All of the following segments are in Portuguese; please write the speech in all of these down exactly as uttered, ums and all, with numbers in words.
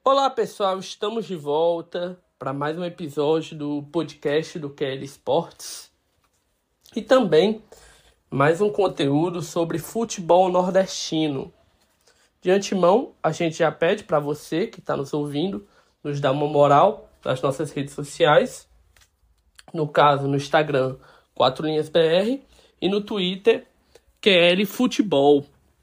Olá pessoal, estamos de volta para mais um episódio do podcast do Q L Esportes e também mais um conteúdo sobre futebol nordestino. De antemão, a gente já pede para você que está nos ouvindo nos dar uma moral nas nossas redes sociais, no caso no Instagram quatro linhas B R e no Twitter Q L Futebol.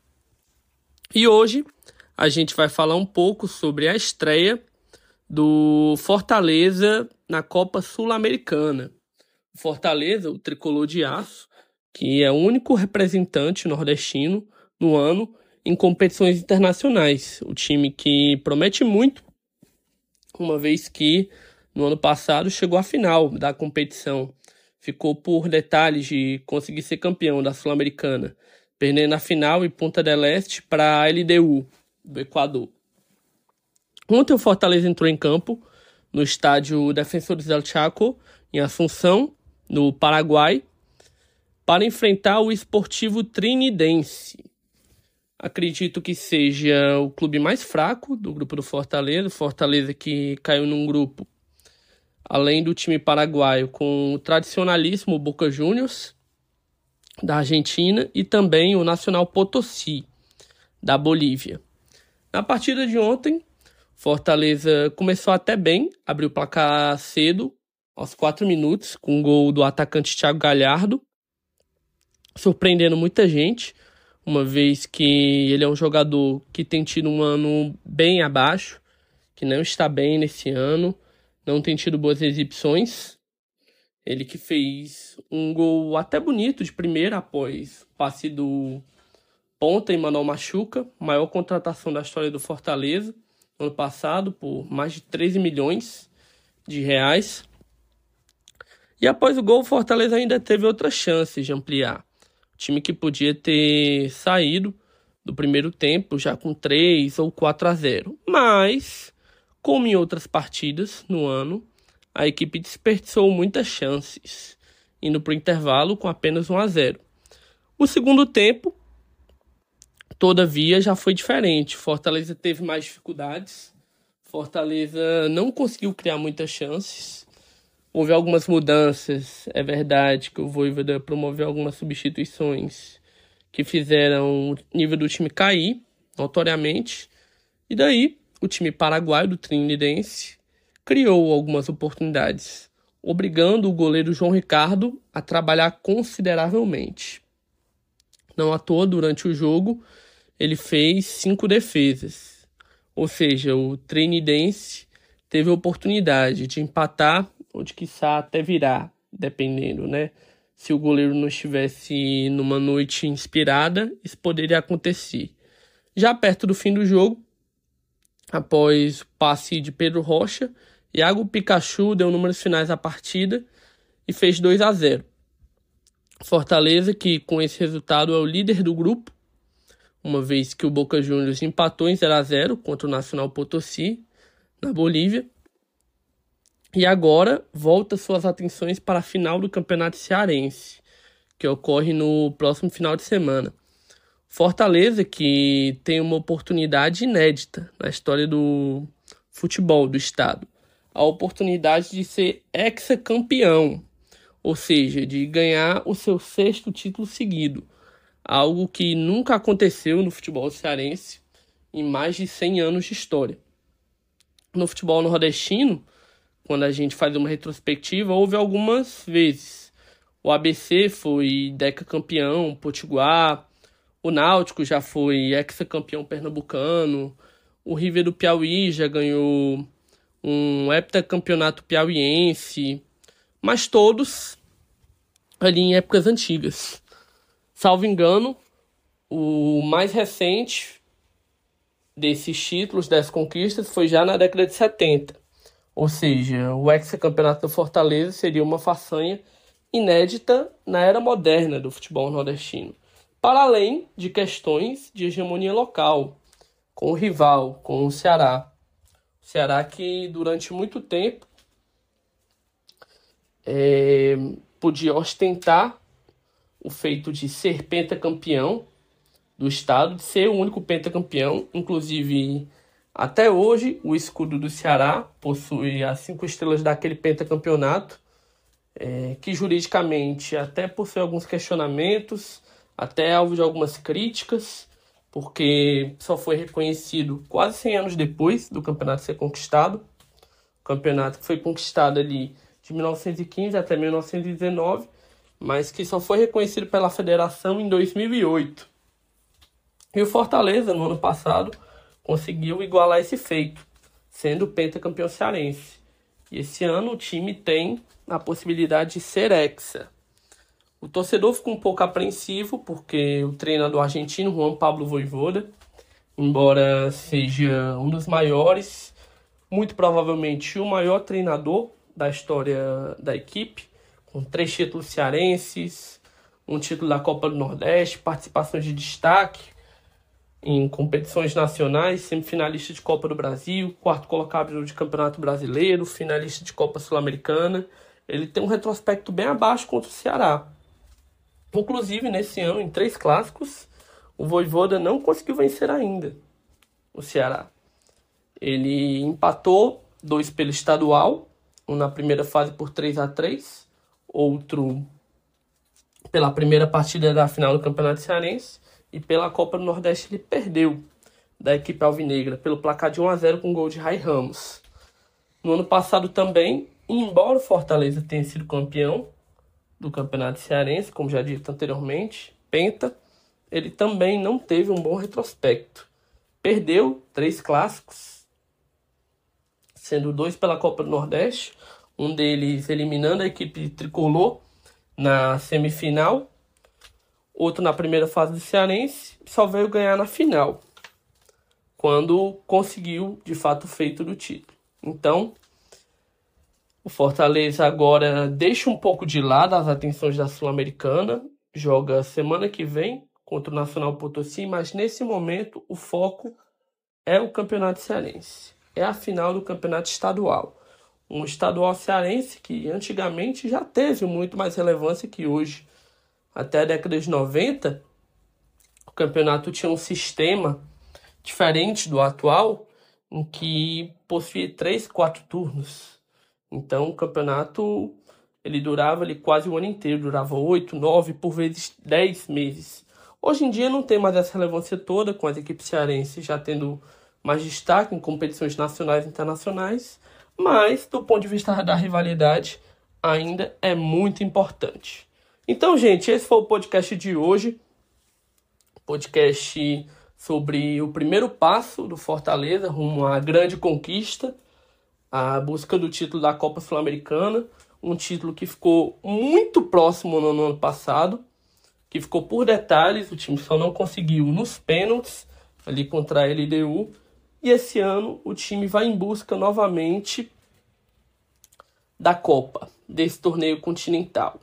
E hoje a gente vai falar um pouco sobre a estreia do Fortaleza na Copa Sul-Americana. O Fortaleza, o tricolor de aço, que é o único representante nordestino no ano em competições internacionais. O time que promete muito, uma vez que no ano passado chegou à final da competição. Ficou por detalhes de conseguir ser campeão da Sul-Americana, perdendo a final em Punta del Este para a L D U do Equador. Ontem o Fortaleza entrou em campo no estádio Defensores del Chaco, em Assunção, no Paraguai, para enfrentar o Sportivo Trinidense. Acredito que seja o clube mais fraco do grupo do Fortaleza. Fortaleza que caiu num grupo, além do time paraguaio, com o tradicionalíssimo Boca Juniors, da Argentina, e também o Nacional Potosí, da Bolívia. Na partida de ontem, Fortaleza começou até bem, abriu o placar cedo, aos quatro minutos, com o gol do atacante Thiago Galhardo, surpreendendo muita gente, uma vez que ele é um jogador que tem tido um ano bem abaixo, que não está bem nesse ano, não tem tido boas exibições. Ele que fez um gol até bonito de primeira após o passe do ponta Emmanuel Machuca, maior contratação da história do Fortaleza, no ano passado, por mais de treze milhões de reais. E após o gol, o Fortaleza ainda teve outras chances de ampliar. O time que podia ter saído do primeiro tempo já com três ou quatro a zero. Mas, como em outras partidas no ano, a equipe desperdiçou muitas chances, indo para o intervalo com apenas um a zero. O segundo tempo, todavia, já foi diferente. Fortaleza teve mais dificuldades. Fortaleza não conseguiu criar muitas chances. Houve algumas mudanças. É verdade que o Vojvoda promoveu algumas substituições que fizeram o nível do time cair, notoriamente. E daí, o time paraguaio do Trinidense criou algumas oportunidades, obrigando o goleiro João Ricardo a trabalhar consideravelmente. Não à toa, durante o jogo, ele fez cinco defesas. Ou seja, o Trinidense teve a oportunidade de empatar ou de, quiçá, até virar, dependendo, né? Se o goleiro não estivesse numa noite inspirada, isso poderia acontecer. Já perto do fim do jogo, após o passe de Pedro Rocha, Iago Pikachu deu números finais à partida e fez dois a zero. Fortaleza, que com esse resultado é o líder do grupo, uma vez que o Boca Juniors empatou em zero a zero contra o Nacional Potosí, na Bolívia. E agora volta suas atenções para a final do Campeonato Cearense, que ocorre no próximo final de semana. Fortaleza, que tem uma oportunidade inédita na história do futebol do estado. A oportunidade de ser hexacampeão, ou seja, de ganhar o seu sexto título seguido. Algo que nunca aconteceu no futebol cearense em mais de cem anos de história. No futebol nordestino, quando a gente faz uma retrospectiva, houve algumas vezes. O A B C foi decacampeão, o Potiguar, o Náutico já foi hexacampeão pernambucano, o River do Piauí já ganhou um heptacampeonato piauiense, mas todos ali em épocas antigas. Salvo engano, o mais recente desses títulos, dessas conquistas, foi já na década de setenta. Ou seja, o hexacampeonato do Fortaleza seria uma façanha inédita na era moderna do futebol nordestino. Para além de questões de hegemonia local, com o rival, com o Ceará. O Ceará que durante muito tempo é, podia ostentar o feito de ser pentacampeão do estado, de ser o único pentacampeão, inclusive Até hoje, o escudo do Ceará possui as cinco estrelas daquele pentacampeonato, é, que juridicamente até possui alguns questionamentos, até alvo de algumas críticas, porque só foi reconhecido quase cem anos depois do campeonato ser conquistado. O campeonato que foi conquistado ali de mil novecentos e quinze até mil novecentos e dezenove, mas que só foi reconhecido pela federação em dois mil e oito. E o Fortaleza, no ano passado, conseguiu igualar esse feito, sendo pentacampeão cearense. E esse ano o time tem a possibilidade de ser hexa. O torcedor ficou um pouco apreensivo, porque o treinador argentino, Juan Pablo Vojvoda, embora seja um dos maiores, muito provavelmente o maior treinador da história da equipe, com três títulos cearenses, um título da Copa do Nordeste, participações de destaque em competições nacionais, semifinalista de Copa do Brasil, quarto colocado de Campeonato Brasileiro, finalista de Copa Sul-Americana. Ele tem um retrospecto bem abaixo contra o Ceará. Inclusive, nesse ano, em três clássicos, o Vojvoda não conseguiu vencer ainda o Ceará. Ele empatou dois pelo estadual, um na primeira fase por três a três, outro pela primeira partida da final do Campeonato Cearense, e pela Copa do Nordeste ele perdeu da equipe alvinegra pelo placar de um a zero com gol de Rai Ramos. No ano passado também, embora o Fortaleza tenha sido campeão do Campeonato Cearense, como já dito anteriormente, penta, ele também não teve um bom retrospecto. Perdeu três clássicos, sendo dois pela Copa do Nordeste, um deles eliminando a equipe tricolor na semifinal, outro na primeira fase do Cearense, só veio ganhar na final, quando conseguiu, de fato, o feito do título. Então, o Fortaleza agora deixa um pouco de lado as atenções da Sul-Americana, joga semana que vem contra o Nacional Potosí, mas nesse momento o foco é o Campeonato Cearense. É a final do Campeonato Estadual. Um estadual cearense que antigamente já teve muito mais relevância que hoje. Até a década de noventa, o campeonato tinha um sistema diferente do atual, em que possuía três, quatro turnos. Então, o campeonato ele durava ali, quase o ano inteiro, durava oito, nove, por vezes dez meses. Hoje em dia não tem mais essa relevância toda, com as equipes cearenses já tendo mais destaque em competições nacionais e internacionais, mas, do ponto de vista da rivalidade, ainda é muito importante. Então, gente, esse foi o podcast de hoje. Podcast sobre o primeiro passo do Fortaleza rumo à grande conquista, a busca do título da Copa Sul-Americana, um título que ficou muito próximo no ano passado, que ficou por detalhes, o time só não conseguiu nos pênaltis, ali contra a L D U, e esse ano o time vai em busca novamente da Copa, desse torneio continental.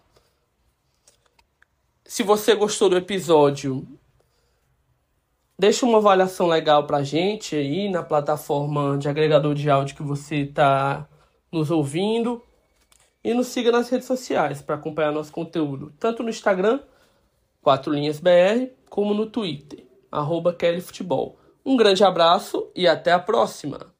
Se você gostou do episódio, deixa uma avaliação legal pra gente aí na plataforma de agregador de áudio que você está nos ouvindo. E nos siga nas redes sociais para acompanhar nosso conteúdo, tanto no Instagram, quatro linhas B R, como no Twitter, arroba Kelly Futebol. Um grande abraço e até a próxima!